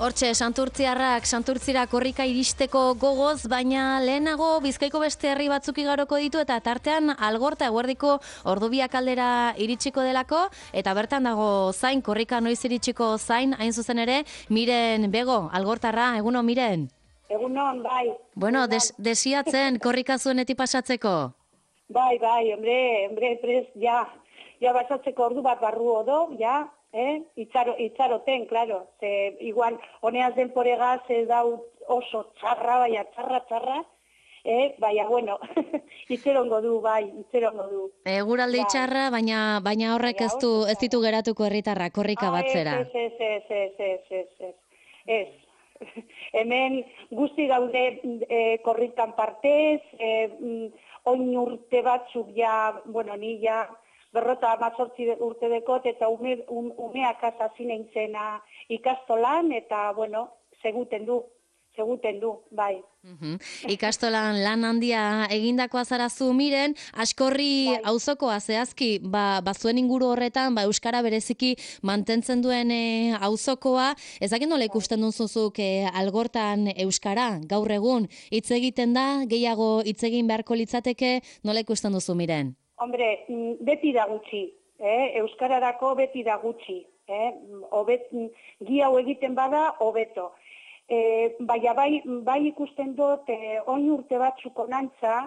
Hortxe, Santurtziarrak Santurtzira korrika iristeko gogoz, baina lehenago Bizkaiko beste herri batzuk igaroko ditu eta tartean Algorta eguerdiko ordubiak aldera iritsiko delako, eta bertan dago zain, korrika noiz iritsiko zain, hain zuzen ere, Miren Bego, Algortarra, egunon Miren? Egunon, bai. Bueno, desiatzen korrika zuenetik pasatzeko? Bai, hombre, prest, ja basatzeko ordu bat barru odo, ja, itxaroten, claro, ze igual, honeaz denporegaz ez dau oso txarra, baina txarra, baina, bueno, itxerongo du, itxerongo du. Eguraldi txarra, baina horrek ez ditu geratuko herritarra korrika batzera. Ez. Hemen guzti daude korrikan partez, oin urte batzuk ja, bueno, ni ja, 58 urte dekot, eta umeak hasi nintzena ikastolan, eta, bueno, seguten du, bai. Ikastolan lan handia egindakoa zarazu Miren, Askorri auzokoa zehazki, bazuen inguru horretan, euskara bereziki mantentzen duen auzokoa, ez dakit nola ikusten duzuzuk Algortan euskara, gaur egun, hitz egiten da, gehiago hitz egin beharko litzateke, nola ikusten duzu Miren? Hombre, beti da gutxi, euskararako beti da gutxi, gi hau egiten bada, hobeto. Baina bai ikusten dut, oin urte batzuk onantza,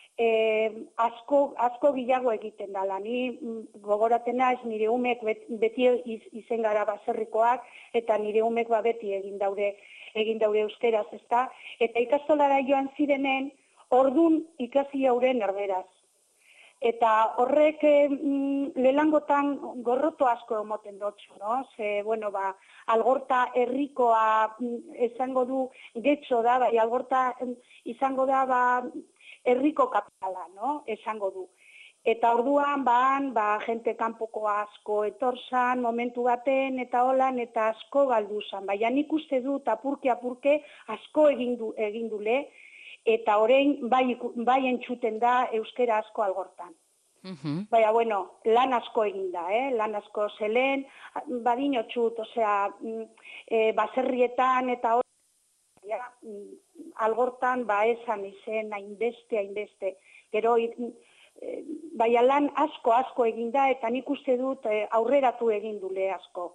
asko gehiago egiten dela. Ni gogoratena ez nire umek beti izen gara baserrikoak, eta nire umek beti egin daure euskeraz, ezta? Eta ikastolara joan zirenen, ordun ikasi hauren erderaz. Eta horrek lehengotan gorroto asko emoten dutxu, no? Ze, bueno, Algorta herrikoa izango du getxo da, Algorta izango da herriko kapitala, no? Esango du. Eta orduan, jente kanpoko asko etorzan, momentu baten, eta holan, eta asko galduzan. Baina nik uste dut apurke asko egin dule, eta orain bai entzuten da euskera asko Algortan. Baina, bueno, lan asko egin da, lan asko zelen, badino txut, osea, baserrietan eta hori, Algortan esan izen hainbeste. Gero, baina lan asko egin da, eta nik uste dut aurreratu egin dule asko.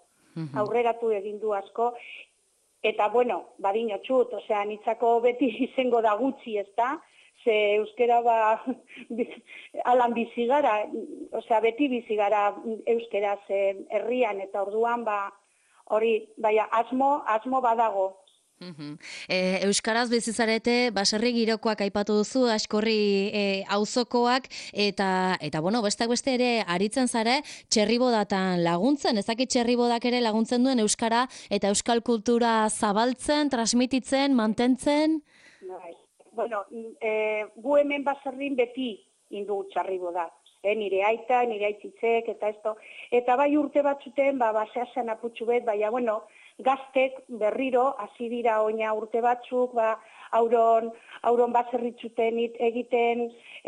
Eta, bueno, badino txut, osea, nitzako beti izango da gutxi, ez da? Ze euskera alan bizigara, osea, beti bizigara euskeraz herrian, eta orduan, hori, baina asmo badago. Euskaraz bizizarete, baserri girokoak aipatu duzu, Askorri auzokoak, eta bueno, beste ere aritzen zare txerribodatan laguntzen, ezakit txerribodak ere laguntzen duen euskara eta euskal kultura zabaltzen, transmititzen, mantentzen? Bueno, gu hemen baserrin beti indu txerriboda. Nire aita, nire aitzitzek, eta bai urte batzuten, baseasen aputxu bet, baina, bueno, gaztek berriro, hasi dira oina urte batzuk, auron baserritzuten egiten,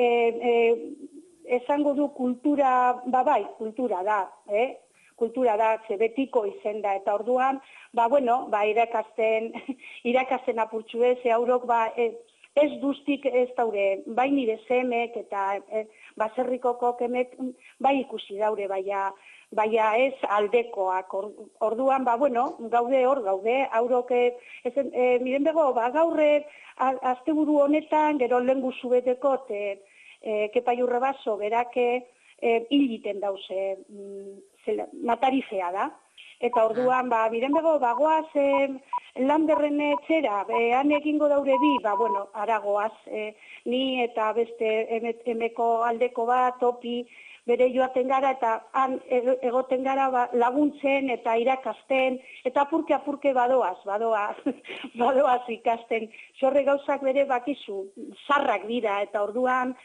esango du kultura, kultura da, kultura da, ze betiko izen da, eta orduan, irakasten apurtxu ez, aurok, ez duztik ez daure, bai nire zemek eta baserriko kokemek bai ikusi daure, baina ez aldekoak. Orduan, gaude, aurok, Miren Bego, gaurre, asteburu honetan, gero lehen guzu betekot, Kepa Jurrebaso, berake, hiliten dauze, matarifea da. Eta orduan, Miren Bego, goaz, Landerren etxera, han egingo daure bi, aragoaz, ni eta beste emeko aldeko bat, topi, bere joaten gara, eta han egoten gara laguntzen eta irakasten, eta apurke badoaz ikasten. Zorre gauzak bere bakizu, zarrak dira, eta orduan,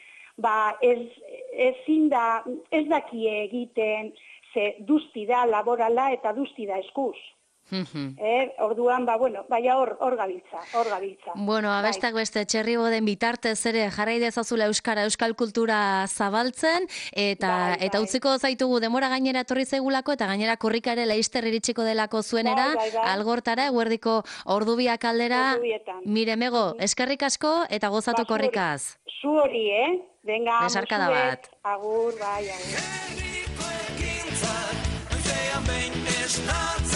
ez dakie egiten, ze duzti da laborala eta duzti da eskuz. Orduan, baina hor gabiltza. Bueno, abestak beste txerriboden bitartez ere jarrai dezazula euskal kultura zabaltzen, eta utziko zaitugu demora gainera etorri zaigulako, eta gainera korrika ere laizter iritsiko delako zuenera, algortara, eguerdiko ordubiak aldera. Mire, Mego, eskerrik asko eta gozatu korrikaz. Zu hori, Venga, besarkada bat. Agur, bai, agur.